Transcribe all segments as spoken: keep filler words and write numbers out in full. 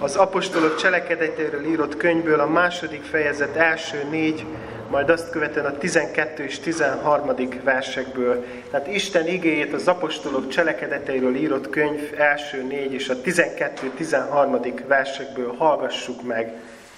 az apostolok cselekedeteiről írott könyvből a második fejezet első négy, majd azt követően a tizenkettő és tizenharmadik versekből. Tehát Isten igéjét az apostolok cselekedeteiről írott könyv első négy és a tizenkettő tizenharmadik versekből hallgassuk meg.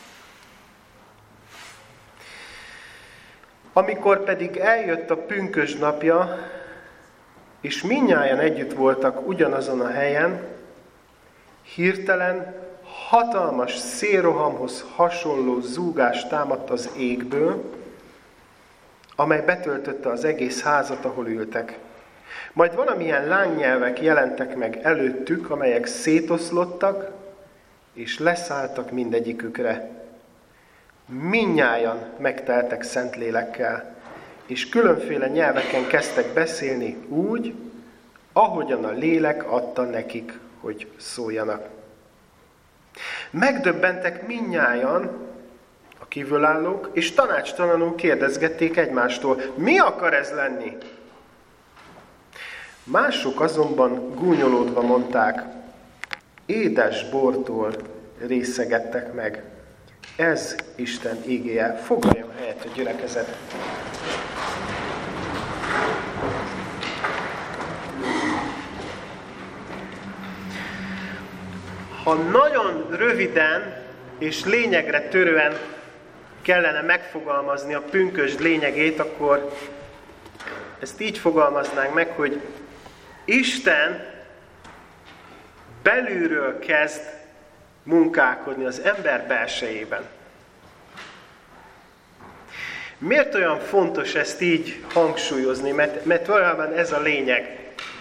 Amikor pedig eljött a pünkösd napja, és mindnyájan együtt voltak ugyanazon a helyen, hirtelen hatalmas szélrohamhoz hasonló zúgás támadt az égből, amely betöltötte az egész házat, ahol ültek. Majd valamilyen lángnyelvek jelentek meg előttük, amelyek szétoszlottak, és leszálltak mindegyikükre. Mindnyájan megteltek Szentlélekkel, és különféle nyelveken kezdtek beszélni úgy, ahogyan a lélek adta nekik, hogy szóljanak. Megdöbbentek mindnyájan a kívülállók, és tanácstalanul kérdezgették egymástól, mi akar ez lenni? Mások azonban gúnyolódva mondták, édes bortól részegettek meg. Ez Isten igéje. Foglaljon helyet a gyülekezet. Ha nagyon röviden és lényegre törően kellene megfogalmazni a pünkösd lényegét, akkor ezt így fogalmaznánk meg, hogy Isten belülről kezd munkálkodni az ember belsejében. Miért olyan fontos ezt így hangsúlyozni? Mert, mert valójában ez a lényeg.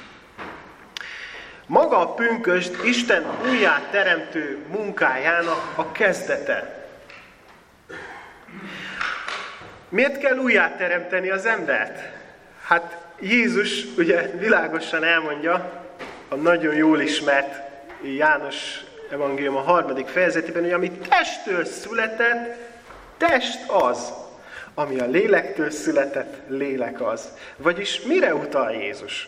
Maga a pünkösd Isten újjáteremtő munkájának a kezdete. Miért kell újjáteremteni az embert? Hát Jézus ugye világosan elmondja a nagyon jól ismert János evangélium a harmadik fejezetében, hogy ami testtől született, test az, ami a lélektől született, lélek az. Vagyis mire utal Jézus?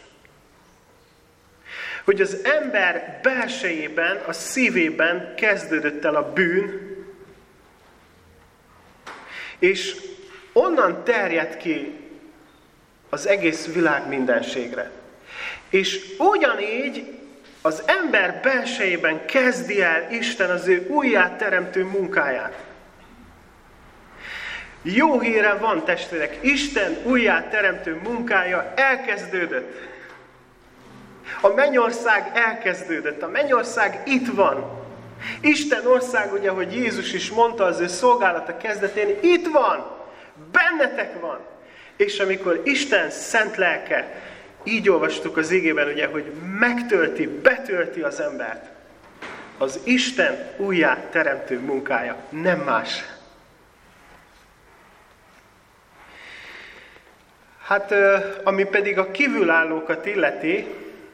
Hogy az ember belsejében, a szívében kezdődött el a bűn, és onnan terjed ki az egész világ mindenségre. És ugyanígy az ember belsejében kezdi el Isten az ő újjáteremtő munkáját. Jó híre van, testvérek, Isten újjáteremtő munkája elkezdődött. A mennyország elkezdődött, a mennyország itt van. Isten ország, ugye, hogy Jézus is mondta az ő szolgálata kezdetén, itt van, bennetek van. És amikor Isten szent lelke, így olvastuk az igében, ugye, hogy megtölti, betölti az embert, az Isten újjáteremtő munkája, nem más. Hát, ami pedig a kívülállókat illeti,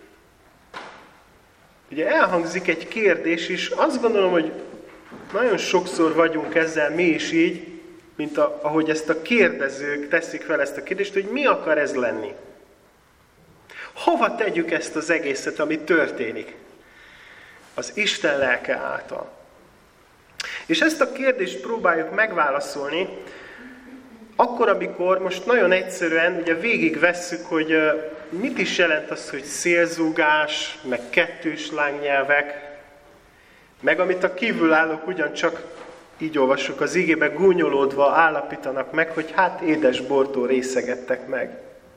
ugye elhangzik egy kérdés is, azt gondolom, hogy nagyon sokszor vagyunk ezzel mi is így, mint a, ahogy ezt a kérdezők teszik fel ezt a kérdést, hogy mi akar ez lenni? Hova tegyük ezt az egészet, ami történik? Az Isten lelke által. És ezt a kérdést próbáljuk megválaszolni, akkor, amikor most nagyon egyszerűen ugye végigvesszük, hogy mit is jelent az, hogy szélzúgás, meg kettős lángnyelvek, meg amit a kívülállók ugyancsak, így olvassuk az igébe, gúnyolódva állapítanak meg, hogy hát édes bortól részegettek meg.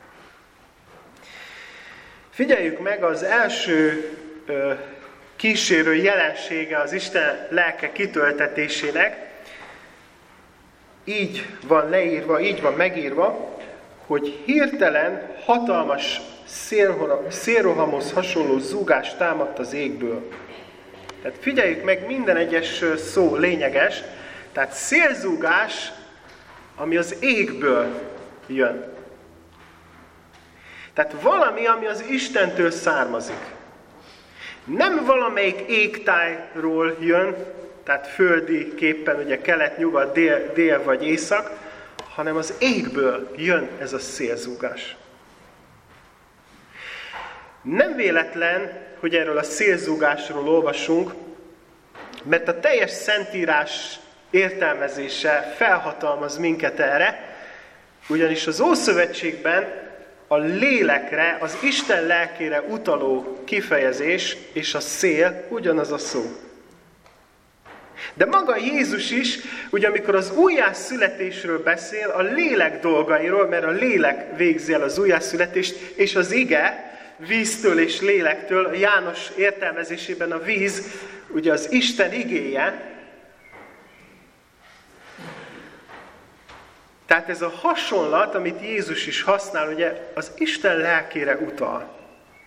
Figyeljük meg az első ö, kísérő jelensége az Isten lelke kitöltetésének. Így van leírva, így van megírva, hogy hirtelen hatalmas szélrohamhoz hasonló zúgás támadt az égből. Tehát figyeljük meg, minden egyes szó lényeges. Tehát szélzúgás, ami az égből jön. Tehát valami, ami az Istentől származik. Nem valamelyik égtájról jön, tehát földi képpen, ugye kelet, nyugat, dél, dél vagy észak, hanem az égből jön ez a szélzúgás. Nem véletlen, hogy erről a szélzúgásról olvasunk Mert a teljes Szentírás értelmezése felhatalmaz minket erre, ugyanis az Ószövetségben a lélekre, az Isten lelkére utaló kifejezés és a szél ugyanaz a szó. De maga Jézus is, ugye amikor az újjászületésről beszél, a lélek dolgairól, mert a lélek végzi el az újjászületést, és az ige víztől és lélektől, a János értelmezésében a víz, ugye az Isten igéje. Tehát ez a hasonlat, amit Jézus is használ, ugye az Isten lelkére utal.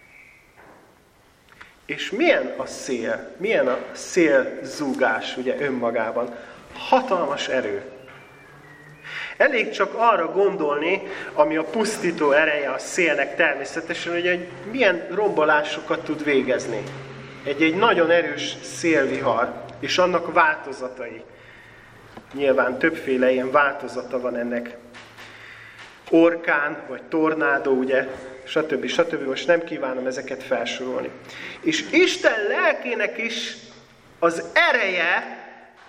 És milyen a szél? Milyen a szélzúgás ugye önmagában? Hatalmas erő. Elég csak arra gondolni, ami a pusztító ereje a szélnek természetesen, hogy egy milyen rombolásokat tud végezni. Egy-egy nagyon erős szélvihar, és annak változatai. Nyilván többféle ilyen változata van ennek. Orkán, vagy tornádó, ugye, stb. stb. Most nem kívánom ezeket felsorolni. És Isten lelkének is az ereje,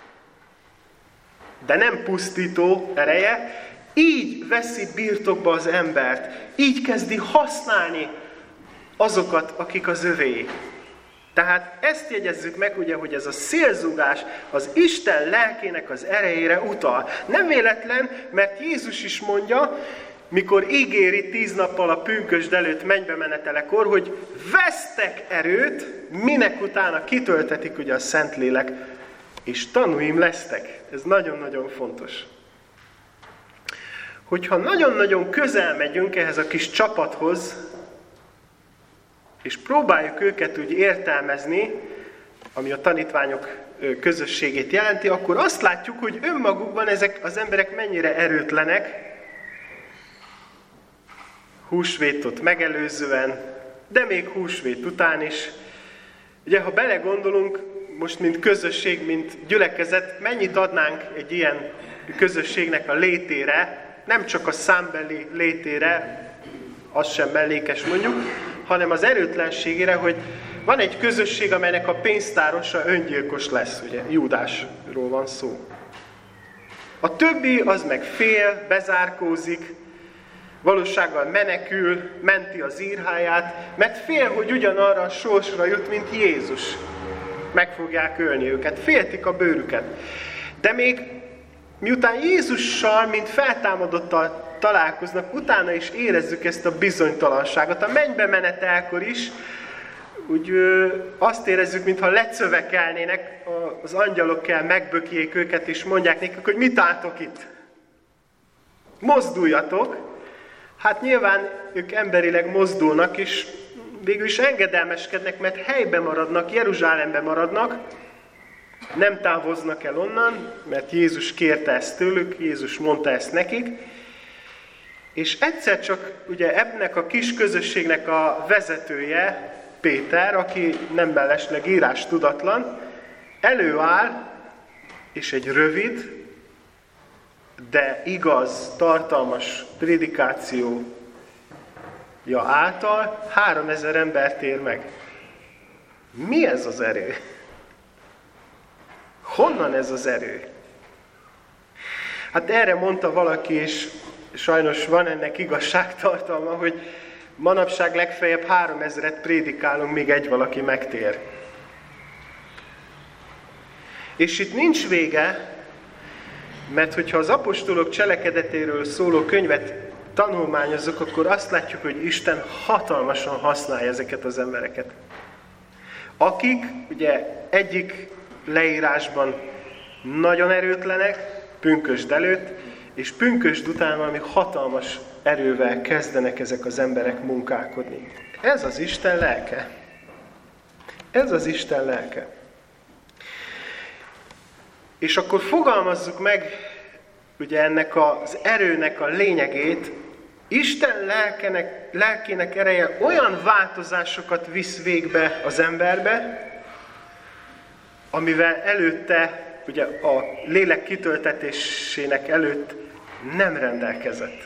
de nem pusztító ereje, így veszi birtokba az embert. Így kezdi használni azokat, akik az övéi. Tehát ezt jegyezzük meg, ugye, hogy ez a szélzúgás az Isten lelkének az erejére utal. Nem véletlen, mert Jézus is mondja, mikor ígéri tíz nappal a pünkösd előtt mennybe menetelekor, hogy vesztek erőt, minek utána kitöltetik ugye a Szentlélek, és tanúim lesztek. Ez nagyon-nagyon fontos. Hogyha nagyon-nagyon közel megyünk ehhez a kis csapathoz, és próbáljuk őket úgy értelmezni, ami a tanítványok közösségét jelenti, akkor azt látjuk, hogy önmagukban ezek az emberek mennyire erőtlenek, húsvétot megelőzően, de még húsvét után is. Ugye, ha belegondolunk, most mint közösség, mint gyülekezet, mennyit adnánk egy ilyen közösségnek a létére, nem csak a számbeli létére, az sem mellékes mondjuk, hanem az erőtlenségére, hogy van egy közösség, amelynek a pénztárosa öngyilkos lesz, ugye, Júdásról van szó. A többi az meg fél, bezárkózik, valósággal menekül, menti az írháját, mert fél, hogy ugyanarra a sorsra jut, mint Jézus. Meg fogják ölni őket, féltik a bőrüket. De még miután Jézussal, mint feltámadottal találkoznak, utána is érezzük ezt a bizonytalanságot. A mennybe menetelkor is úgy ö, azt érezzük, mintha lecövekelnének, az angyalok kell megbökjék őket, és mondják nekik, hogy mit álltok itt? Mozduljatok! Hát nyilván ők emberileg mozdulnak, és végül is engedelmeskednek, mert helyben maradnak, Jeruzsálemben maradnak, nem távoznak el onnan, mert Jézus kérte ezt tőlük, Jézus mondta ezt nekik, és egyszer csak ugye ennek a kis közösségnek a vezetője, Péter, aki nem mellesleg írás tudatlan, előáll, és egy rövid, de igaz, tartalmas prédikációja által háromezer embert ér meg. Mi ez az erő? Honnan ez az erő? Hát erre mondta valaki, és sajnos van ennek igazságtartalma, hogy manapság legfeljebb háromezret prédikálunk, míg egy valaki megtér. És itt nincs vége, mert hogyha az apostolok cselekedetéről szóló könyvet tanulmányozzuk, akkor azt látjuk, hogy Isten hatalmasan használja ezeket az embereket. Akik ugye egyik leírásban nagyon erőtlenek, pünkösd előtt, és pünkösd után valami hatalmas erővel kezdenek ezek az emberek munkálkodni. Ez az Isten lelke. Ez az Isten lelke. És akkor fogalmazzuk meg ugye ennek az erőnek a lényegét. Isten lelkenek, lelkének ereje olyan változásokat visz végbe az emberbe, amivel előtte, ugye a lélek kitöltetésének előtt nem rendelkezett.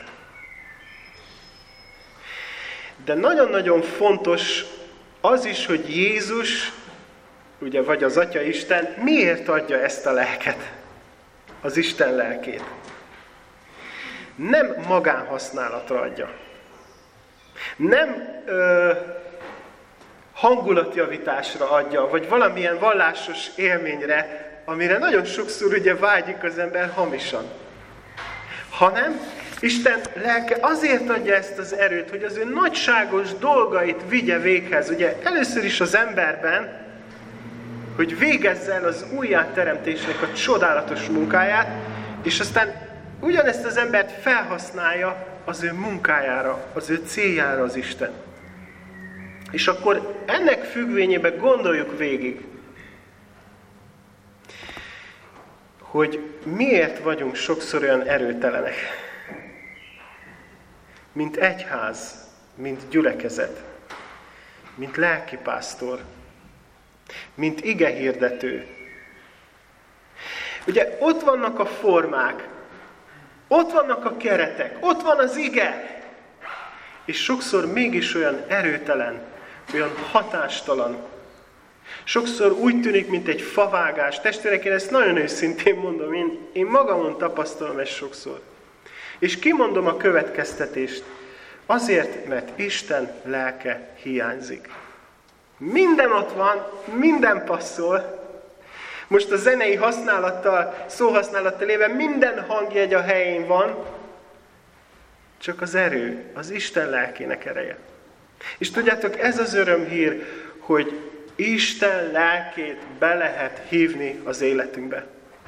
De nagyon-nagyon fontos az is, hogy Jézus ugye, vagy az Atya Isten miért adja ezt a lelket, az Isten lelkét? Nem magánhasználatra adja. Nem ö, hangulatjavításra adja, vagy valamilyen vallásos élményre, amire nagyon sokszor ugye vágyik az ember hamisan. Hanem Isten lelke azért adja ezt az erőt, hogy az ő nagyságos dolgait vigye véghez. Ugye először is az emberben, hogy végezze el az újjáteremtésnek a csodálatos munkáját, és aztán ugyanezt az embert felhasználja az ő munkájára, az ő céljára az Isten. És akkor ennek függvényében gondoljuk végig, hogy miért vagyunk sokszor olyan erőtelenek, mint egyház, mint gyülekezet, mint lelkipásztor, mint igehirdető. Ugye ott vannak a formák, ott vannak a keretek, ott van az ige, és sokszor mégis olyan erőtelen, olyan hatástalan. Sokszor úgy tűnik, mint egy favágás. Testvérek, én ezt nagyon őszintén mondom, én, én magamon tapasztalom ezt sokszor. És kimondom a következtetést, azért, mert Isten lelke hiányzik. Minden ott van, minden passzol. Most a zenei használattal, szóhasználattal éve minden hangjegy a helyén van, csak az erő, az Isten lelkének ereje. És tudjátok, ez az örömhír, hogy Isten lelkét be lehet hívni az életünkbe.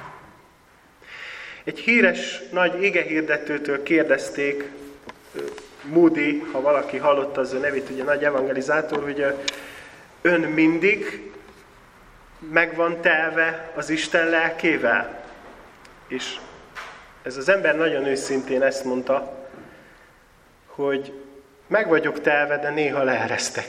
Egy híres nagy igehirdetőtől kérdezték, Moody, ha valaki hallotta az ő nevét, ugye nagy evangelizátor, hogy ön mindig meg van telve az Isten lelkével. És ez az ember nagyon őszintén ezt mondta, hogy meg vagyok telve, de néha leeresztek.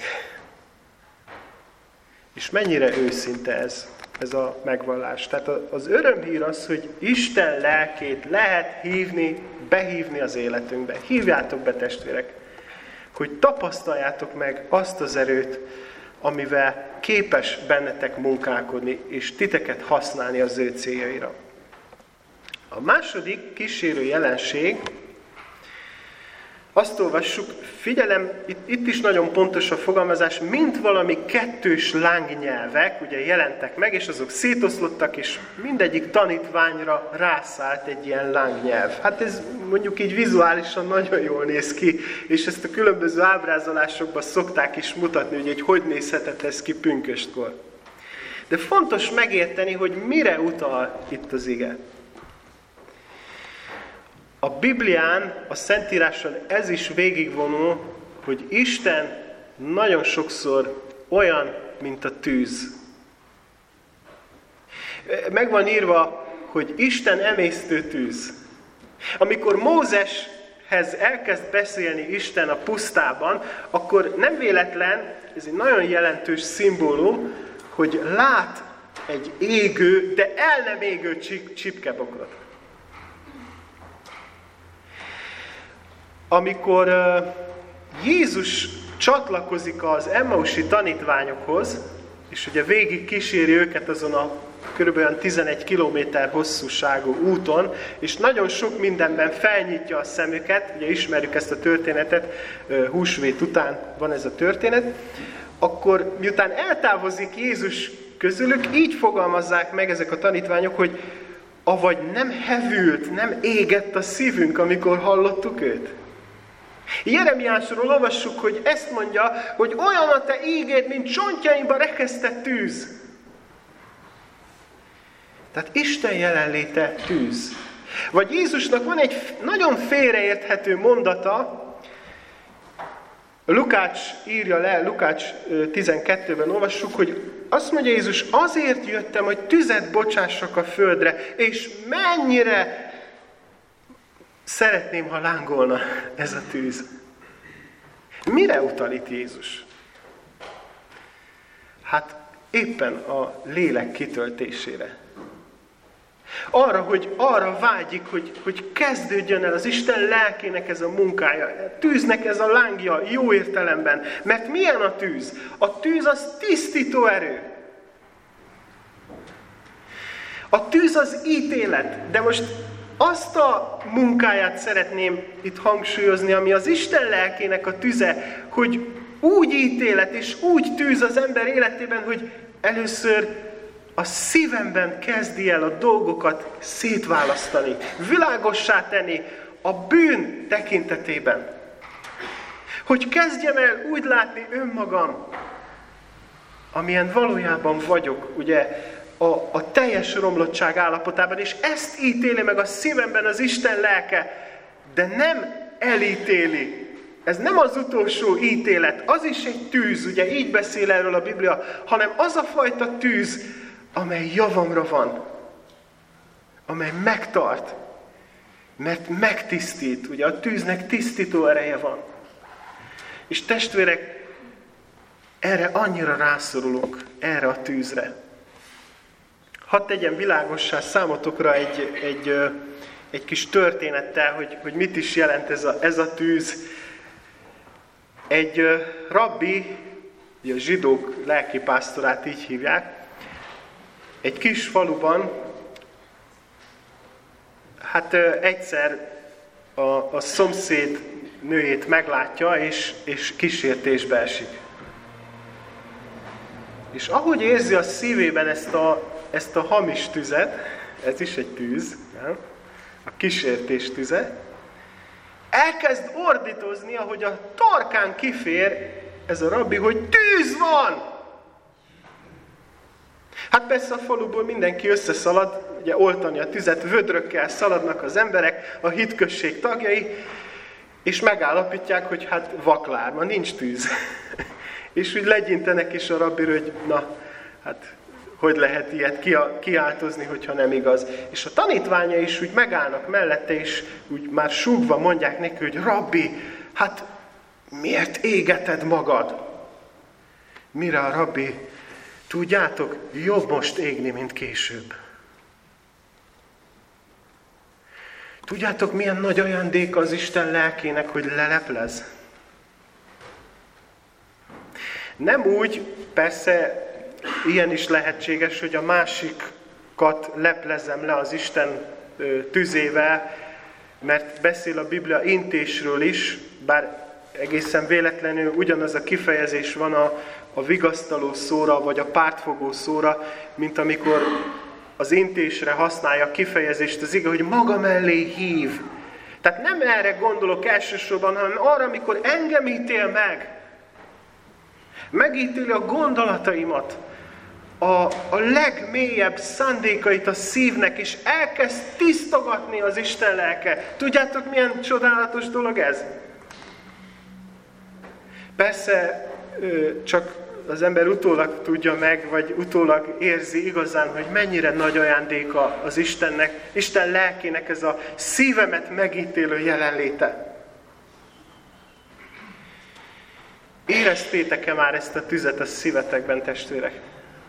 És mennyire őszinte ez, ez a megvallás. Tehát az örömhír az, hogy Isten lelkét lehet hívni, behívni az életünkbe. Hívjátok be, testvérek, hogy tapasztaljátok meg azt az erőt, amivel képes bennetek munkálkodni, és titeket használni az ő céljaira. A második kísérő jelenség, azt olvassuk, figyelem, itt, itt is nagyon pontos a fogalmazás, mint valami kettős lángnyelvek, ugye jelentek meg, és azok szétoszlottak, és mindegyik tanítványra rászállt egy ilyen lángnyelv. Hát ez mondjuk így vizuálisan nagyon jól néz ki, és ezt a különböző ábrázolásokban szokták is mutatni, hogy, hogy hogy nézhetett ez ki pünköstkor. De fontos megérteni, hogy mire utal itt az ige. A Biblián, a Szentíráson ez is végigvonul, hogy Isten nagyon sokszor olyan, mint a tűz. Meg van írva, hogy Isten emésztő tűz. Amikor Mózeshez elkezd beszélni Isten a pusztában, akkor nem véletlen, ez egy nagyon jelentős szimbólum, hogy lát egy égő, de el nem égő csipkebokrot. Amikor uh, Jézus csatlakozik az Emmausi tanítványokhoz, és ugye végig kíséri őket azon a kb. tizenegy kilométer hosszúságú úton, és nagyon sok mindenben felnyitja a szemüket, ugye ismerjük ezt a történetet, uh, húsvét után van ez a történet, akkor miután eltávozik Jézus közülük, így fogalmazzák meg ezek a tanítványok, hogy avagy nem hevült, nem égett a szívünk, amikor hallottuk őt. Jeremiásról olvassuk, hogy ezt mondja, hogy olyan a te ígéd, mint csontjaimba rekesztett tűz. Tehát Isten jelenléte tűz. Vagy Jézusnak van egy nagyon félreérthető mondata, Lukács írja le, Lukács tizenkettőben olvassuk, hogy azt mondja Jézus, azért jöttem, hogy tüzet bocsássak a földre, és mennyire szeretném, ha lángolna ez a tűz. Mire utal itt Jézus? Hát éppen a lélek kitöltésére. Arra, hogy arra vágyik, hogy, hogy kezdődjön el az Isten lelkének ez a munkája. A tűznek ez a lángja jó értelemben. Mert milyen a tűz? A tűz az tisztító erő. A tűz az ítélet, de most azt a munkáját szeretném itt hangsúlyozni, ami az Isten lelkének a tüze, hogy úgy ítélet és úgy tűz az ember életében, hogy először a szívemben kezdi el a dolgokat szétválasztani, világossá tenni a bűn tekintetében. Hogy kezdjem el úgy látni önmagam, amilyen valójában vagyok, ugye, a, a teljes romlottság állapotában, és ezt ítéli meg a szívemben az Isten lelke, de nem elítéli. Ez nem az utolsó ítélet, az is egy tűz, ugye így beszél erről a Biblia, hanem az a fajta tűz, amely javamra van, amely megtart, mert megtisztít, ugye a tűznek tisztító ereje van. És testvérek, erre annyira rászorulunk, erre a tűzre. Hadd tegyen világossá számotokra egy, egy, egy kis történettel, hogy, hogy mit is jelent ez a, ez a tűz. Egy rabbi, a zsidók lelkipásztorát így hívják, egy kis faluban, hát egyszer a, a szomszéd nőjét meglátja, és, és kísértésbe esik. És ahogy érzi a szívében ezt a, ezt a hamis tüzet, ez is egy tűz, nem? A kísértés tüze, elkezd ordítozni, ahogy a torkán kifér ez a rabbi, hogy tűz van! Hát persze a faluból mindenki összeszalad, ugye oltani a tüzet, vödrökkel szaladnak az emberek, a hitközség tagjai, és megállapítják, hogy hát vaklárma, nincs tűz. És úgy legyintenek is a rabbira, hogy na, hát hogy lehet ilyet kiáltozni, hogyha nem igaz. És a tanítványa is úgy megállnak mellette, és úgy már súgva mondják neki, hogy rabbi, hát miért égeted magad? Mire a rabbi, tudjátok, jobb most égni, mint később. Tudjátok, milyen nagy ajándék az Isten lelkének, hogy leleplez? Nem úgy, persze ilyen is lehetséges, hogy a másikat leplezem le az Isten tüzével, mert beszél a Biblia intésről is, bár egészen véletlenül ugyanaz a kifejezés van a, a vigasztaló szóra, vagy a pártfogó szóra, mint amikor az intésre használja a kifejezést az ige, hogy maga mellé hív. Tehát nem erre gondolok elsősorban, hanem arra, amikor engem ítél meg. Megítéli a gondolataimat, a, a legmélyebb szándékait a szívnek, és elkezd tisztogatni az Isten lelke. Tudjátok, milyen csodálatos dolog ez? Persze csak az ember utólag tudja meg, vagy utólag érzi igazán, hogy mennyire nagy ajándéka az Istennek, Isten lelkének ez a szívemet megítélő jelenléte. Éreztétek-e már ezt a tüzet a szívetekben, testvérek?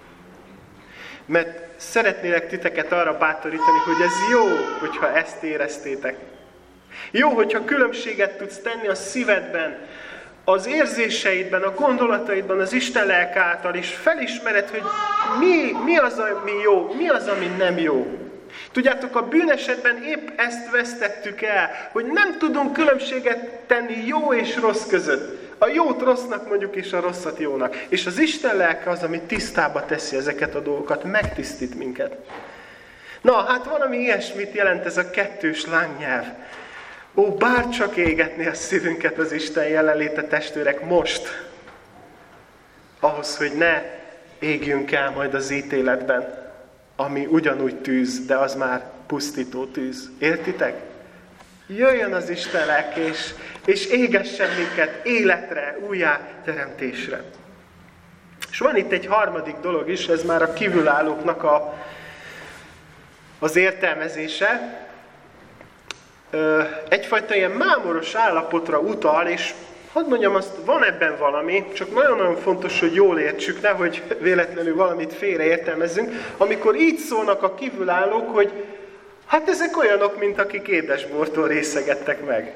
Mert szeretnélek titeket arra bátorítani, hogy ez jó, hogyha ezt éreztétek. Jó, hogyha különbséget tudsz tenni a szívedben, az érzéseidben, a gondolataidban, az Isten lelke által, és felismered, hogy mi, mi az, ami jó, mi az, ami nem jó. Tudjátok, a bűnesetben épp ezt vesztettük el, hogy nem tudunk különbséget tenni jó és rossz között. A jót rossznak mondjuk, és a rosszat jónak. És az Isten lelke az, ami tisztába teszi ezeket a dolgokat, megtisztít minket. Na, hát valami ilyesmit jelent ez a kettős lángnyelv. Ó, bárcsak égetné a szívünket az Isten jelenléte, testvérek, most, ahhoz, hogy ne égjünk el majd az ítéletben, ami ugyanúgy tűz, de az már pusztító tűz. Értitek? Jöjjön az Isten lelke, és, és égessen minket életre, újjá teremtésre. És van itt egy harmadik dolog is, ez már a kívülállóknak a, az értelmezése. Egyfajta ilyen mámoros állapotra utal, és hadd mondjam azt, van ebben valami, csak nagyon-nagyon fontos, hogy jól értsük, nehogy véletlenül valamit félreértelmezzünk, amikor így szólnak a kívülállók, hogy hát ezek olyanok, mint akik édesbortól részegettek meg.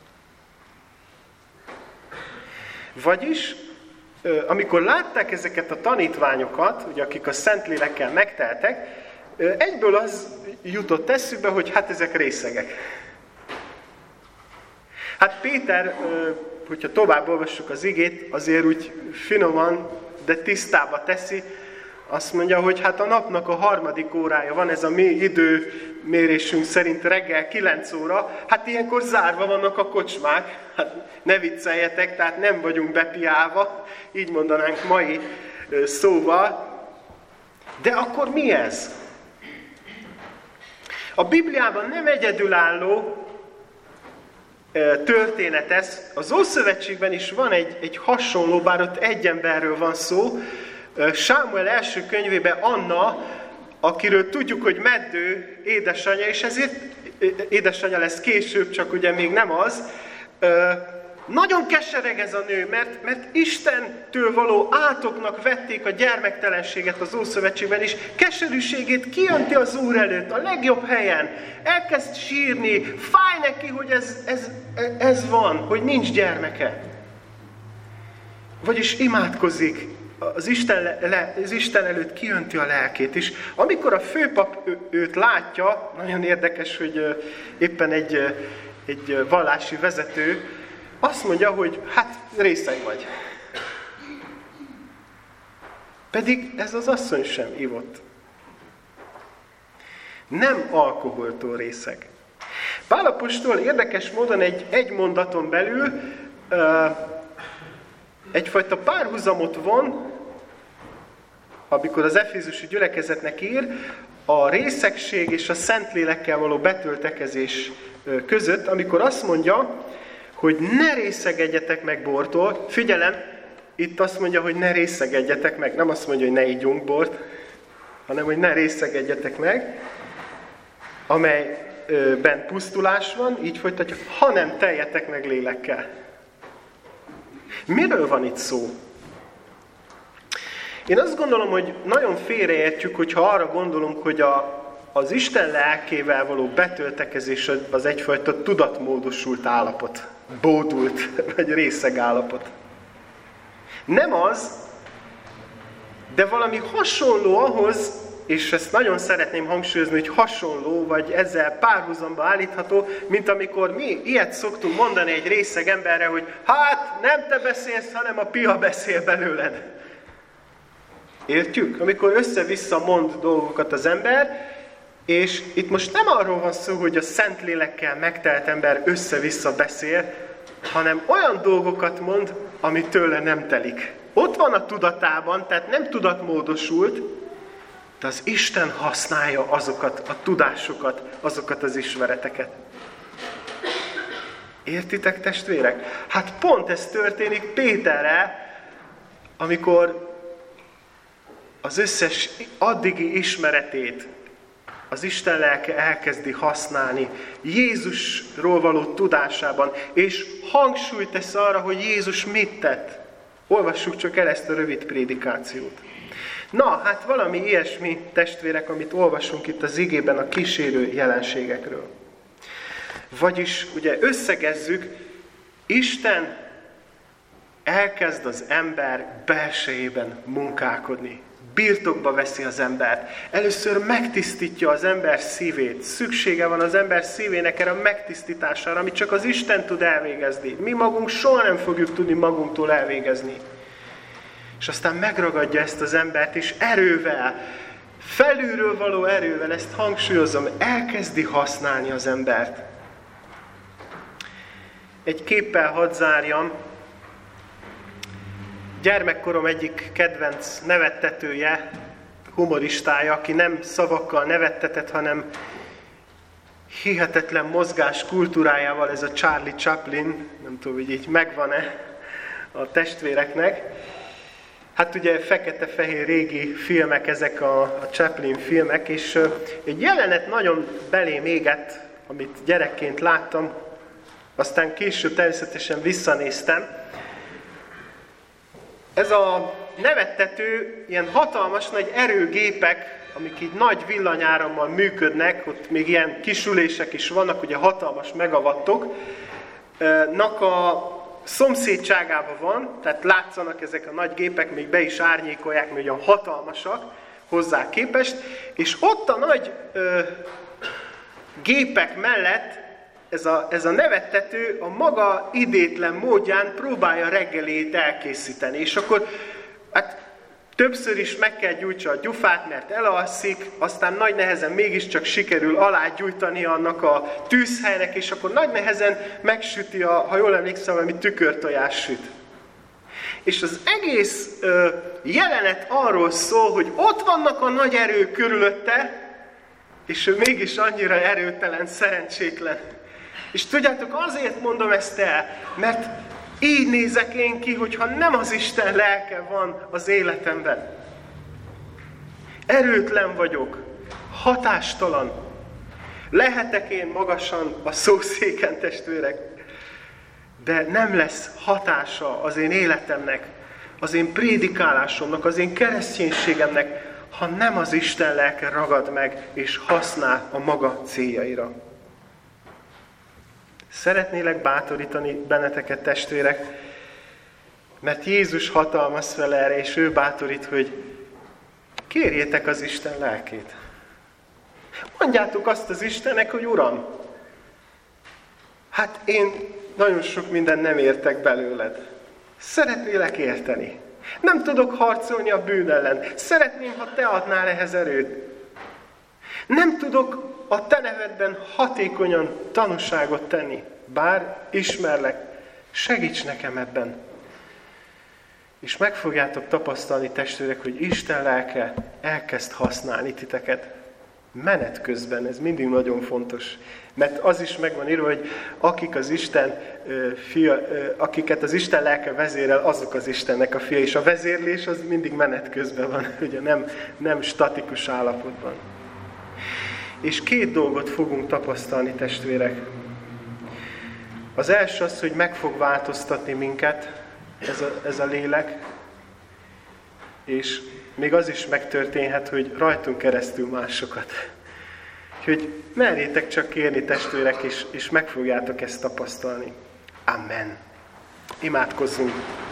Vagyis, amikor látták ezeket a tanítványokat, ugye, akik a Szentlélekkel megteltek, egyből az jutott eszükbe, hogy hát ezek részegek. Hát Péter, hogyha tovább olvassuk az igét, azért úgy finoman, de tisztába teszi, azt mondja, hogy hát a napnak a harmadik órája van, ez a mi időmérésünk szerint reggel kilenc óra, hát ilyenkor zárva vannak a kocsmák, hát ne vicceljetek, tehát nem vagyunk bepiálva, így mondanánk mai szóval. De akkor mi ez? A Bibliában nem egyedülálló történet ez. Az Ószövetségben is van egy, egy hasonló, bár ott egy emberről van szó. Sámuel első könyvében Anna, akiről tudjuk, hogy meddő édesanyja, és ezért édesanyja lesz később, csak ugye még nem az. Nagyon kesereg ez a nő, mert, mert Istentől való átoknak vették a gyermektelenséget az Ószövetségben, és keserűségét kijönti az Úr előtt, a legjobb helyen. Elkezd sírni, fáj neki, hogy ez, ez, ez van, hogy nincs gyermeke. Vagyis imádkozik, az Isten, le, az Isten előtt kijönti a lelkét is. Amikor a főpap ő, őt látja, nagyon érdekes, hogy éppen egy, egy vallási vezető, azt mondja, hogy hát részeg vagy. Pedig ez az asszony sem ivott. Nem alkoholtól részeg. Pál apostol érdekes módon egy, egy mondaton belül uh, egyfajta párhuzamot von, amikor az efézusi gyülekezetnek ír, a részegség és a Szentlélekkel való betöltekezés között, amikor azt mondja, hogy ne részegedjetek meg bortól. Figyelem, itt azt mondja, hogy ne részegedjetek meg. Nem azt mondja, hogy ne ígyunk bort, hanem, hogy ne részegedjetek meg, amelyben pusztulás van, így folytatja, hanem teljetek meg lélekkel. Miről van itt szó? Én azt gondolom, hogy nagyon félreértjük, hogyha arra gondolunk, hogy a, az Isten lelkével való betöltekezés az egyfajta tudatmódosult állapot. Bódult, vagy részeg állapot. Nem az, de valami hasonló ahhoz, és ezt nagyon szeretném hangsúlyozni, hogy hasonló, vagy ezzel párhuzamba állítható, mint amikor mi ilyet szoktunk mondani egy részeg emberre, hogy hát nem te beszélsz, hanem a pia beszél belőled. Értjük? Amikor össze-vissza mond dolgokat az ember, és itt most nem arról van szó, hogy a Szentlélekkel megtelt ember össze-vissza beszél, hanem olyan dolgokat mond, ami tőle nem telik. Ott van a tudatában, tehát nem tudatmódosult, de az Isten használja azokat a tudásokat, azokat az ismereteket. Értitek, testvérek? Hát pont ez történik Péterrel, amikor az összes addigi ismeretét az Isten lelke elkezdi használni Jézusról való tudásában, és hangsúlyt tesz arra, hogy Jézus mit tett. Olvassuk csak el ezt a rövid prédikációt. Na, hát valami ilyesmi, testvérek, amit olvasunk itt az igében a kísérő jelenségekről. Vagyis, ugye összegezzük, Isten elkezd az ember belsejében munkálkodni. Birtokba veszi az embert. Először megtisztítja az ember szívét. Szüksége van az ember szívének erre a megtisztítására, amit csak az Isten tud elvégezni. Mi magunk soha nem fogjuk tudni magunktól elvégezni. És aztán megragadja ezt az embert, és erővel, felülről való erővel, ezt hangsúlyozom, elkezdi használni az embert. Egy képpel hadd zárjam. Gyermekkorom egyik kedvenc nevettetője, humoristája, aki nem szavakkal nevettetett, hanem hihetetlen mozgás kultúrájával, ez a Charlie Chaplin, nem tudom, hogy így megvan-e a testvéreknek. Hát ugye fekete-fehér régi filmek ezek a, a Chaplin filmek, és egy jelenet nagyon belém égett, amit gyerekként láttam, aztán később természetesen visszanéztem. Ez a nevettető, ilyen hatalmas nagy erőgépek, amik így nagy villanyárammal működnek, ott még ilyen kisülések is vannak, ugye hatalmas megawattok, nak a szomszédságában van, tehát látszanak ezek a nagy gépek, még be is árnyékolják, mert olyan hatalmasak, hozzá képest, és ott a nagy ö, gépek mellett ez a, ez a nevettető a maga idétlen módján próbálja reggelét elkészíteni. És akkor hát többször is meg kell gyújtsa a gyufát, mert elalszik, aztán nagy nehezen mégiscsak sikerül alágyújtani annak a tűzhelynek, és akkor nagy nehezen megsüti, a, ha jól emlékszem, valami tükörtojás süt. És az egész ö, jelenet arról szól, hogy ott vannak a nagy erők körülötte, és ő mégis annyira erőtelen, szerencsétlen. És tudjátok, azért mondom ezt el, mert így nézek én ki, hogyha nem az Isten lelke van az életemben. Erőtlen vagyok, hatástalan. Lehetek én magasan a szószéken, testvérek, de nem lesz hatása az én életemnek, az én prédikálásomnak, az én kereszténységemnek, ha nem az Isten lelke ragad meg és használ a maga céljaira. Szeretnélek bátorítani benneteket, testvérek, mert Jézus hatalmaz fel erre, és ő bátorít, hogy kérjétek az Isten lelkét. Mondjátok azt az Istennek, hogy Uram, hát én nagyon sok mindent nem értek belőled. Szeretnélek érteni. Nem tudok harcolni a bűn ellen. Szeretném, ha te adnál ehhez erőt. Nem tudok a te nevedben hatékonyan tanúságot tenni. Bár ismerlek, segíts nekem ebben. És meg fogjátok tapasztalni, testvérek, hogy Isten lelke elkezd használni titeket. Menet közben, ez mindig nagyon fontos. Mert az is meg van írva, hogy akik az Isten fia, akiket az Isten lelke vezérel, azok az Istennek a fia. És a vezérlés az mindig menet közben van, ugye nem, nem statikus állapotban. És két dolgot fogunk tapasztalni, testvérek. Az első az, hogy meg fog változtatni minket ez a, ez a lélek, és még az is megtörténhet, hogy rajtunk keresztül másokat. Úgyhogy merjétek csak kérni, testvérek, és, és meg fogjátok ezt tapasztalni. Amen. Imádkozzunk.